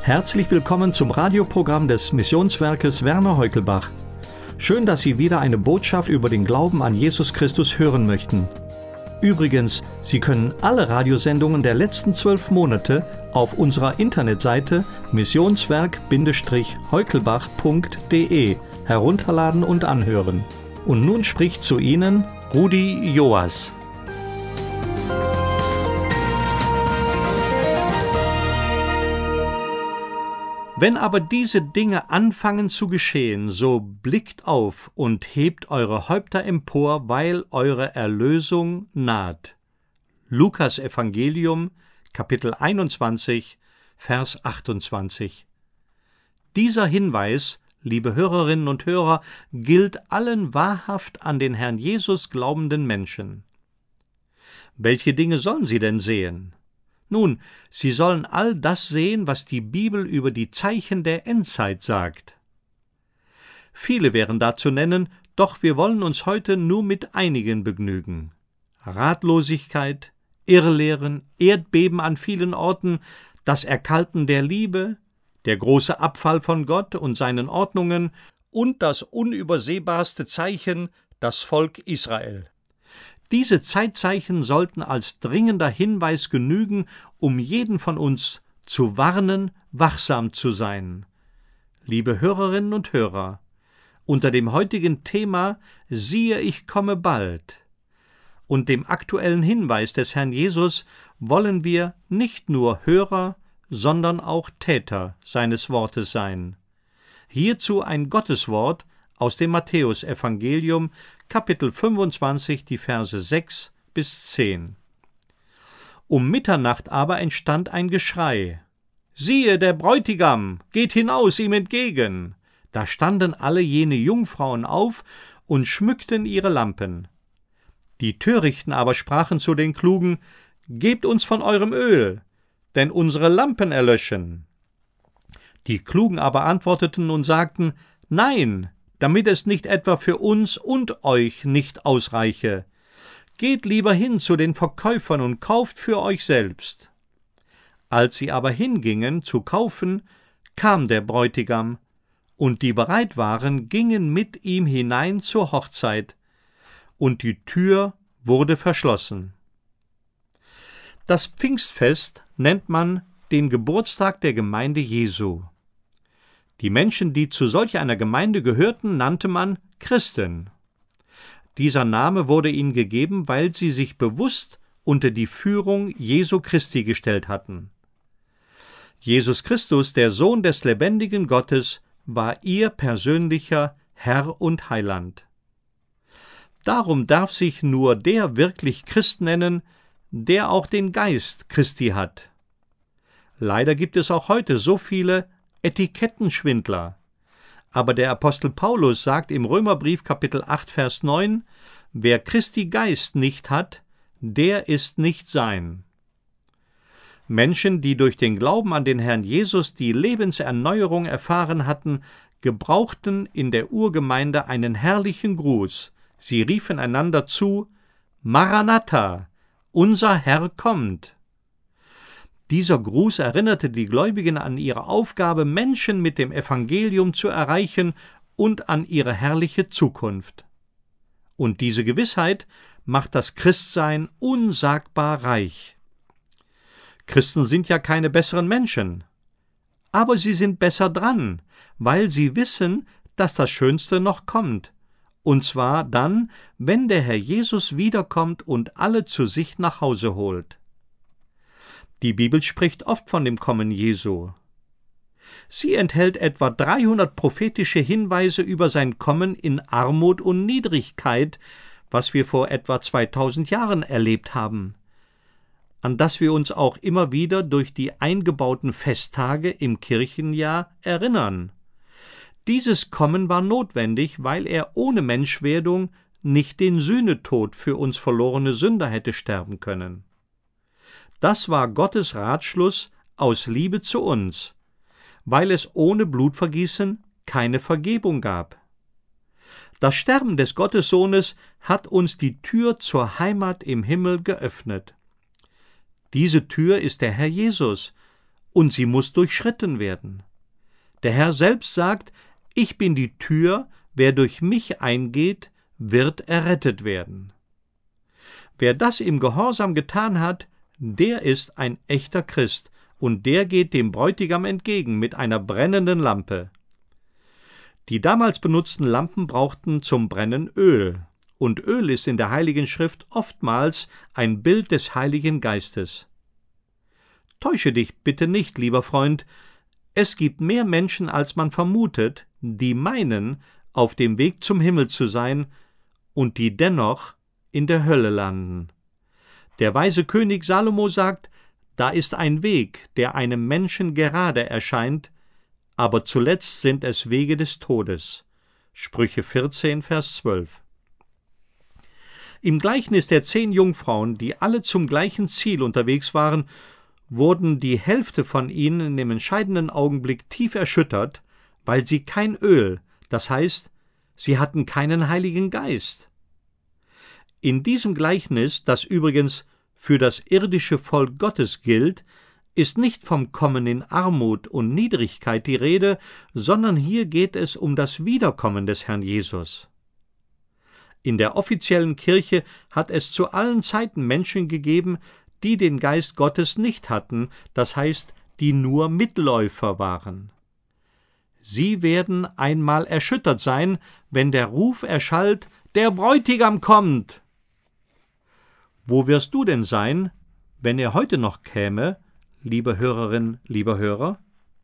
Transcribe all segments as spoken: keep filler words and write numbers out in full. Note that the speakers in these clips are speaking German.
Herzlich willkommen zum Radioprogramm des Missionswerkes Werner Heukelbach. Schön, dass Sie wieder eine Botschaft über den Glauben an Jesus Christus hören möchten. Übrigens, Sie können alle Radiosendungen der letzten zwölf Monate auf unserer Internetseite missionswerk Heukelbach punkt de herunterladen und anhören. Und nun spricht zu Ihnen Rudi Joas. Wenn aber diese Dinge anfangen zu geschehen, so blickt auf und hebt eure Häupter empor, weil eure Erlösung naht. Lukas Evangelium, Kapitel einundzwanzig, Vers achtundzwanzig. Dieser Hinweis, liebe Hörerinnen und Hörer, gilt allen wahrhaft an den Herrn Jesus glaubenden Menschen. Welche Dinge sollen sie denn sehen? Nun, sie sollen all das sehen, was die Bibel über die Zeichen der Endzeit sagt. Viele wären da zu nennen, doch wir wollen uns heute nur mit einigen begnügen. Ratlosigkeit, Irrlehren, Erdbeben an vielen Orten, das Erkalten der Liebe, der große Abfall von Gott und seinen Ordnungen und das unübersehbarste Zeichen, das Volk Israel. Diese Zeitzeichen sollten als dringender Hinweis genügen, um jeden von uns zu warnen, wachsam zu sein. Liebe Hörerinnen und Hörer, unter dem heutigen Thema »Siehe, ich komme bald« und dem aktuellen Hinweis des Herrn Jesus wollen wir nicht nur Hörer, sondern auch Täter seines Wortes sein. Hierzu ein Gotteswort aus dem Matthäusevangelium, Kapitel fünfundzwanzig, die Verse sechs bis zehn. Um Mitternacht aber entstand ein Geschrei. »Siehe, der Bräutigam, geht hinaus ihm entgegen!« Da standen alle jene Jungfrauen auf und schmückten ihre Lampen. Die Törichten aber sprachen zu den Klugen, »Gebt uns von eurem Öl, denn unsere Lampen erlöschen.« Die Klugen aber antworteten und sagten, »Nein, damit es nicht etwa für uns und euch nicht ausreiche. Geht lieber hin zu den Verkäufern und kauft für euch selbst.« Als sie aber hingingen zu kaufen, kam der Bräutigam, und die bereit waren, gingen mit ihm hinein zur Hochzeit, und die Tür wurde verschlossen. Das Pfingstfest nennt man den Geburtstag der Gemeinde Jesu. Die Menschen, die zu solch einer Gemeinde gehörten, nannte man Christen. Dieser Name wurde ihnen gegeben, weil sie sich bewusst unter die Führung Jesu Christi gestellt hatten. Jesus Christus, der Sohn des lebendigen Gottes, war ihr persönlicher Herr und Heiland. Darum darf sich nur der wirklich Christ nennen, der auch den Geist Christi hat. Leider gibt es auch heute so viele Etikettenschwindler. Aber der Apostel Paulus sagt im Römerbrief Kapitel acht, Vers neun, »Wer Christi Geist nicht hat, der ist nicht sein.« Menschen, die durch den Glauben an den Herrn Jesus die Lebenserneuerung erfahren hatten, gebrauchten in der Urgemeinde einen herrlichen Gruß. Sie riefen einander zu, »Maranatha, unser Herr kommt!« Dieser Gruß erinnerte die Gläubigen an ihre Aufgabe, Menschen mit dem Evangelium zu erreichen und an ihre herrliche Zukunft. Und diese Gewissheit macht das Christsein unsagbar reich. Christen sind ja keine besseren Menschen, aber sie sind besser dran, weil sie wissen, dass das Schönste noch kommt, und zwar dann, wenn der Herr Jesus wiederkommt und alle zu sich nach Hause holt. Die Bibel spricht oft von dem Kommen Jesu. Sie enthält etwa dreihundert prophetische Hinweise über sein Kommen in Armut und Niedrigkeit, was wir vor etwa zweitausend Jahren erlebt haben, an das wir uns auch immer wieder durch die eingebauten Festtage im Kirchenjahr erinnern. Dieses Kommen war notwendig, weil er ohne Menschwerdung nicht den Sühnetod für uns verlorene Sünder hätte sterben können. Das war Gottes Ratschluss aus Liebe zu uns, weil es ohne Blutvergießen keine Vergebung gab. Das Sterben des Gottessohnes hat uns die Tür zur Heimat im Himmel geöffnet. Diese Tür ist der Herr Jesus, und sie muss durchschritten werden. Der Herr selbst sagt, ich bin die Tür, wer durch mich eingeht, wird errettet werden. Wer das im Gehorsam getan hat, der ist ein echter Christ, und der geht dem Bräutigam entgegen mit einer brennenden Lampe. Die damals benutzten Lampen brauchten zum Brennen Öl, und Öl ist in der Heiligen Schrift oftmals ein Bild des Heiligen Geistes. Täusche dich bitte nicht, lieber Freund, es gibt mehr Menschen, als man vermutet, die meinen, auf dem Weg zum Himmel zu sein und die dennoch in der Hölle landen. Der weise König Salomo sagt, da ist ein Weg, der einem Menschen gerade erscheint, aber zuletzt sind es Wege des Todes. Sprüche vierzehn, Vers zwölf. Im Gleichnis der zehn Jungfrauen, die alle zum gleichen Ziel unterwegs waren, wurden die Hälfte von ihnen in dem entscheidenden Augenblick tief erschüttert, weil sie kein Öl, das heißt, sie hatten keinen Heiligen Geist. In diesem Gleichnis, das übrigens für das irdische Volk Gottes gilt, ist nicht vom Kommen in Armut und Niedrigkeit die Rede, sondern hier geht es um das Wiederkommen des Herrn Jesus. In der offiziellen Kirche hat es zu allen Zeiten Menschen gegeben, die den Geist Gottes nicht hatten, das heißt, die nur Mitläufer waren. Sie werden einmal erschüttert sein, wenn der Ruf erschallt, der Bräutigam kommt. Wo wirst du denn sein, wenn er heute noch käme, liebe Hörerin, lieber Hörer?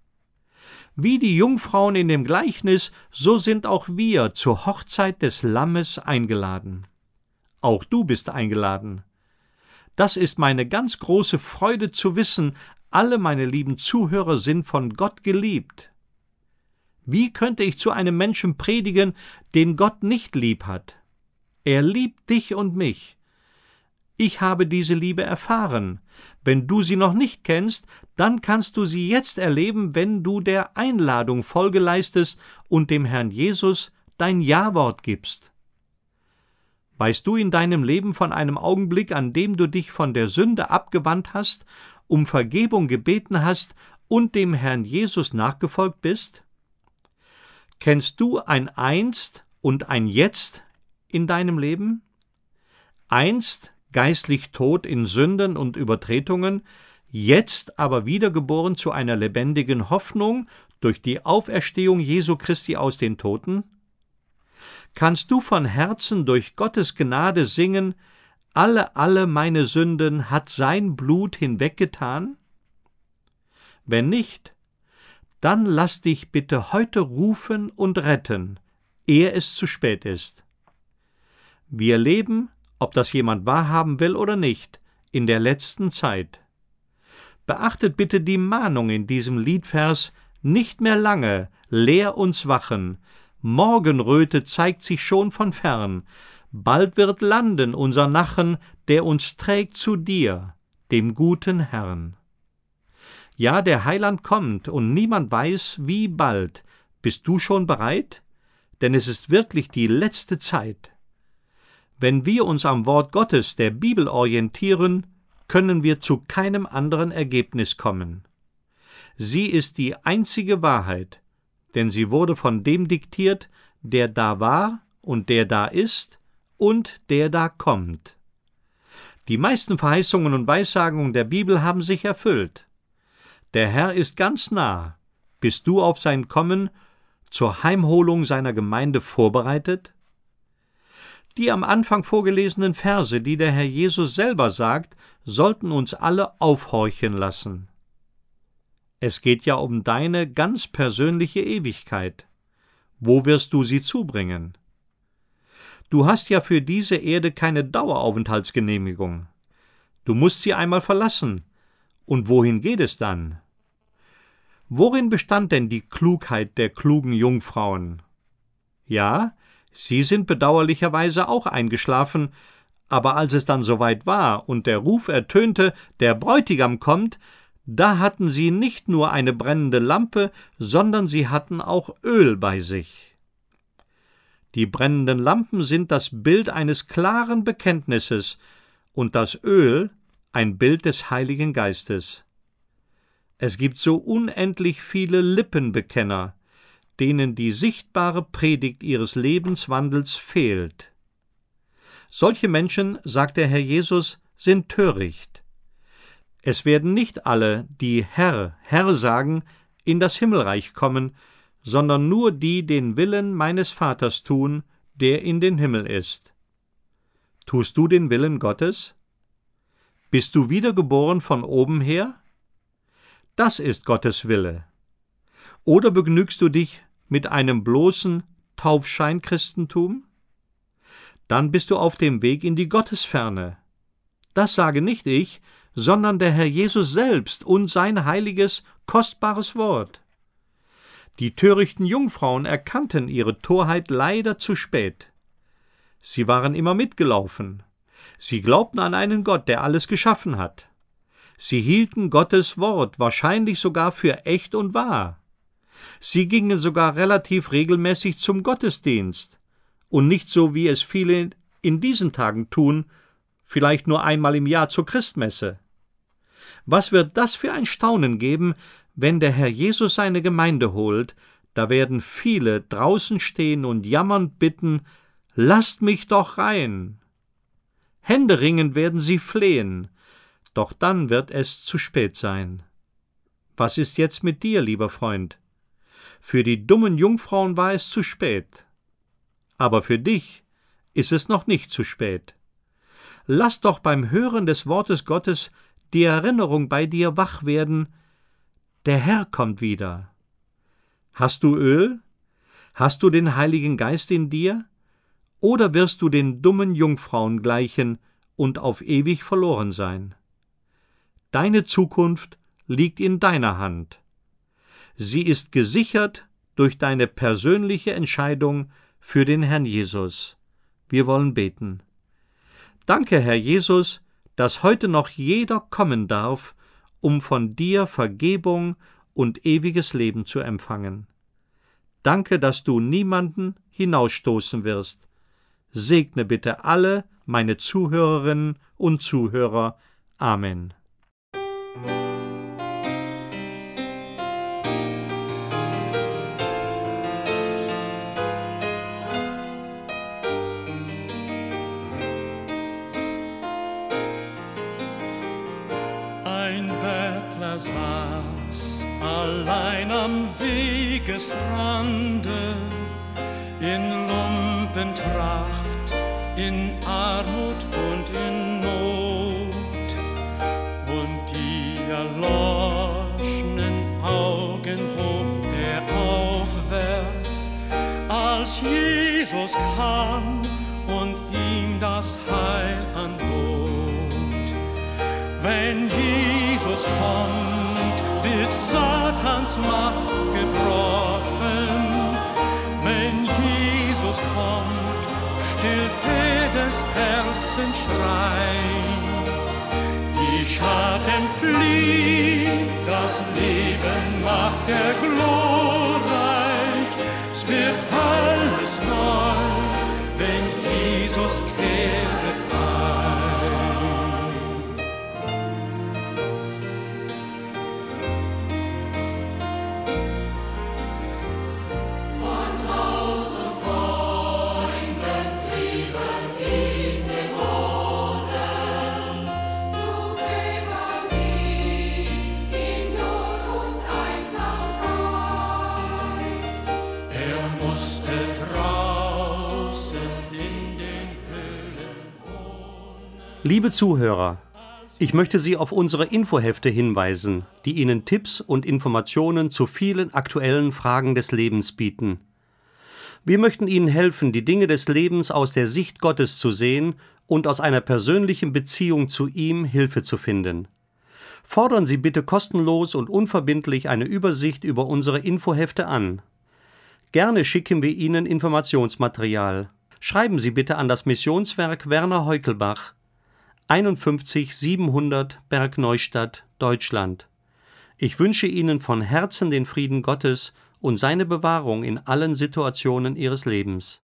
Wie die Jungfrauen in dem Gleichnis, so sind auch wir zur Hochzeit des Lammes eingeladen. Auch du bist eingeladen. Das ist meine ganz große Freude zu wissen, alle meine lieben Zuhörer sind von Gott geliebt. Wie könnte ich zu einem Menschen predigen, den Gott nicht lieb hat? Er liebt dich und mich. Ich habe diese Liebe erfahren. Wenn du sie noch nicht kennst, dann kannst du sie jetzt erleben, wenn du der Einladung Folge leistest und dem Herrn Jesus dein Ja-Wort gibst. Weißt du in deinem Leben von einem Augenblick, an dem du dich von der Sünde abgewandt hast, um Vergebung gebeten hast und dem Herrn Jesus nachgefolgt bist? Kennst du ein Einst und ein Jetzt in deinem Leben? Einst geistlich tot in Sünden und Übertretungen, jetzt aber wiedergeboren zu einer lebendigen Hoffnung durch die Auferstehung Jesu Christi aus den Toten? Kannst du von Herzen durch Gottes Gnade singen, alle, alle meine Sünden hat sein Blut hinweggetan? Wenn nicht, dann lass dich bitte heute rufen und retten, ehe es zu spät ist. Wir leben, ob das jemand wahrhaben will oder nicht, in der letzten Zeit. Beachtet bitte die Mahnung in diesem Liedvers, nicht mehr lange, lehr uns wachen, Morgenröte zeigt sich schon von fern, bald wird landen unser Nachen, der uns trägt zu dir, dem guten Herrn. Ja, der Heiland kommt, und niemand weiß, wie bald. Bist du schon bereit? Denn es ist wirklich die letzte Zeit. Wenn wir uns am Wort Gottes, der Bibel, orientieren, können wir zu keinem anderen Ergebnis kommen. Sie ist die einzige Wahrheit, denn sie wurde von dem diktiert, der da war und der da ist und der da kommt. Die meisten Verheißungen und Weissagungen der Bibel haben sich erfüllt. Der Herr ist ganz nah. Bist du auf sein Kommen zur Heimholung seiner Gemeinde vorbereitet? Die am Anfang vorgelesenen Verse, die der Herr Jesus selber sagt, sollten uns alle aufhorchen lassen. Es geht ja um deine ganz persönliche Ewigkeit. Wo wirst du sie zubringen? Du hast ja für diese Erde keine Daueraufenthaltsgenehmigung. Du musst sie einmal verlassen. Und wohin geht es dann? Worin bestand denn die Klugheit der klugen Jungfrauen? Ja, sie sind bedauerlicherweise auch eingeschlafen, aber als es dann soweit war und der Ruf ertönte, der Bräutigam kommt, da hatten sie nicht nur eine brennende Lampe, sondern sie hatten auch Öl bei sich. Die brennenden Lampen sind das Bild eines klaren Bekenntnisses und das Öl ein Bild des Heiligen Geistes. Es gibt so unendlich viele Lippenbekenner, denen die sichtbare Predigt ihres Lebenswandels fehlt. Solche Menschen, sagt der Herr Jesus, sind töricht. Es werden nicht alle, die Herr, Herr sagen, in das Himmelreich kommen, sondern nur die den Willen meines Vaters tun, der in den Himmel ist. Tust du den Willen Gottes? Bist du wiedergeboren von oben her? Das ist Gottes Wille. Oder begnügst du dich mit einem bloßen Taufscheinchristentum? Dann bist du auf dem Weg in die Gottesferne. Das sage nicht ich, sondern der Herr Jesus selbst und sein heiliges, kostbares Wort. Die törichten Jungfrauen erkannten ihre Torheit leider zu spät. Sie waren immer mitgelaufen. Sie glaubten an einen Gott, der alles geschaffen hat. Sie hielten Gottes Wort wahrscheinlich sogar für echt und wahr. Sie gingen sogar relativ regelmäßig zum Gottesdienst und nicht so, wie es viele in diesen Tagen tun, vielleicht nur einmal im Jahr zur Christmesse. Was wird das für ein Staunen geben, wenn der Herr Jesus seine Gemeinde holt? Da werden viele draußen stehen und jammernd bitten, lasst mich doch rein. Händeringend werden sie flehen, doch dann wird es zu spät sein. Was ist jetzt mit dir, lieber Freund? Für die dummen Jungfrauen war es zu spät. Aber für dich ist es noch nicht zu spät. Lass doch beim Hören des Wortes Gottes die Erinnerung bei dir wach werden, der Herr kommt wieder. Hast du Öl? Hast du den Heiligen Geist in dir? Oder wirst du den dummen Jungfrauen gleichen und auf ewig verloren sein? Deine Zukunft liegt in deiner Hand. Sie ist gesichert durch deine persönliche Entscheidung für den Herrn Jesus. Wir wollen beten. Danke, Herr Jesus, dass heute noch jeder kommen darf, um von dir Vergebung und ewiges Leben zu empfangen. Danke, dass du niemanden hinausstoßen wirst. Segne bitte alle meine Zuhörerinnen und Zuhörer. Amen. Ein Bettler saß allein am Wegesrande, in Lumpentracht, in Armut und in Not. Und die erloschenen Augen hob er aufwärts, als Jesus kam und ihm das Heil anbot. Wenn Jesus kommt, wird Satans Macht gebrochen. Wenn Jesus kommt, stillt jedes Herzenschrei. Die Schatten fliehen, das Leben macht er glorreich. Es wird alles neu, wenn Jesus kehret ein. Von Haus und Freunden trieben ihn Dämonen, zu Gräbern ging in Not und Einsamkeit. Er musste draußen in den Höhlen wohnen. Liebe Zuhörer, ich möchte Sie auf unsere Infohefte hinweisen, die Ihnen Tipps und Informationen zu vielen aktuellen Fragen des Lebens bieten. Wir möchten Ihnen helfen, die Dinge des Lebens aus der Sicht Gottes zu sehen und aus einer persönlichen Beziehung zu ihm Hilfe zu finden. Fordern Sie bitte kostenlos und unverbindlich eine Übersicht über unsere Infohefte an. Gerne schicken wir Ihnen Informationsmaterial. Schreiben Sie bitte an das Missionswerk Werner Heukelbach, einundfünfzig siebenhundert Bergneustadt, Deutschland. Ich wünsche Ihnen von Herzen den Frieden Gottes und seine Bewahrung in allen Situationen Ihres Lebens.